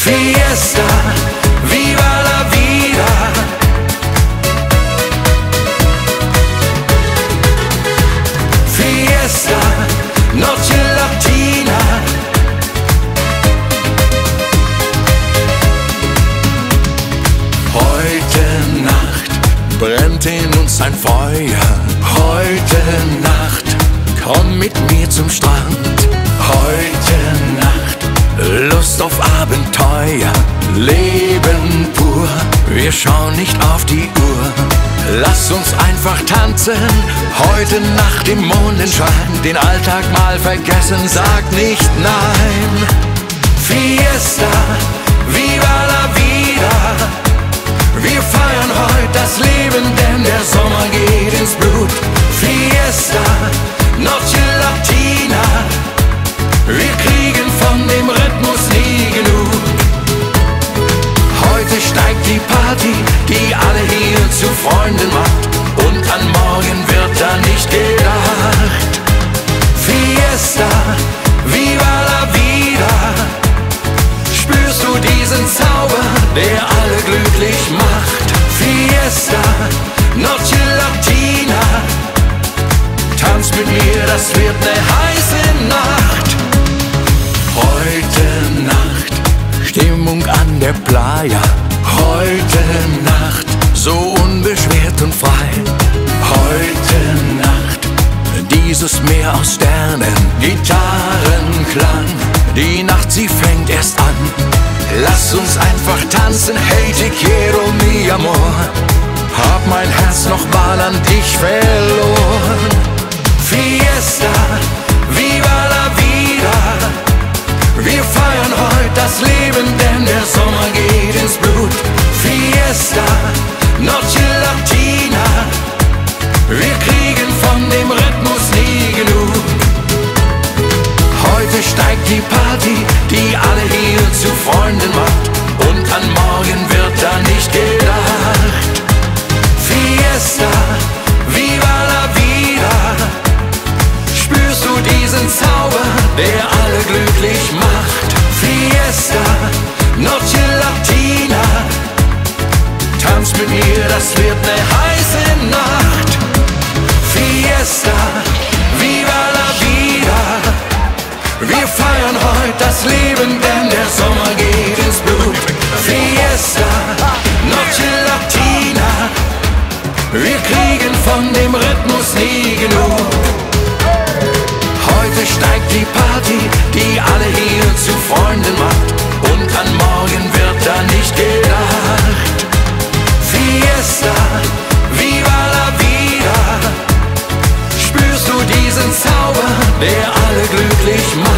Fiesta, viva la vida. Fiesta, noche latina. Heute Nacht brennt in uns ein Feuer. Heute Nacht komm mit mir zum Strand. Heute Nacht Lust auf Abenteuer, Leben pur. Wir schauen nicht auf die Uhr. Lass uns einfach tanzen, heute Nacht im Mondenschein. Den Alltag mal vergessen, sag nicht nein. Fiesta, viva la vida. Wir feiern heute das Leben, denn der Sommer geht ins Blut. Fiesta, noche latina. Wir kriegen von dem Rhythmus nie genug. Heute steigt die Party, die alle hier zu Freunden macht. Und an morgen wird da nicht gedacht. Fiesta, viva la vida. Spürst du diesen Zauber, der alle glücklich macht? Fiesta, noche latina. Tanz mit mir, das wird ne heiße Nacht. Heute Nacht, Stimmung an der Playa. Heute Nacht, so unbeschwert und frei. Heute Nacht, dieses Meer aus Sternen, Gitarrenklang. Die Nacht, sie fängt erst an. Lass uns einfach tanzen, hey te quiero mi amor. Hab mein Herz noch mal an dich verloren. Fiesta, viva la vida. Wir feiern heute das Leben, denn der Sommer geht ins Blut. Fiesta, noche latina. Wir kriegen von dem Rhythmus nie genug. Heute steigt die Party, die alle hier zu Freunden macht. Und an morgen wird da nicht gedacht. Fiesta, viva la vida. Spürst du diesen Zauber, der alle glücklich macht? Fiesta, noche latina. Tanz mit mir, das wird ne heiße Nacht. Fiesta, viva la vida. Wir feiern heute das Leben, denn der Sommer geht ins Blut. Fiesta, noche latina. Wir kriegen von dem Rhythmus nie genug. Heute steigt die Party, die alle hier zu Freunden macht. Und an morgen wird da nicht gedacht. Fiesta, viva la vida. Spürst du diesen Zauber, der alle glücklich macht?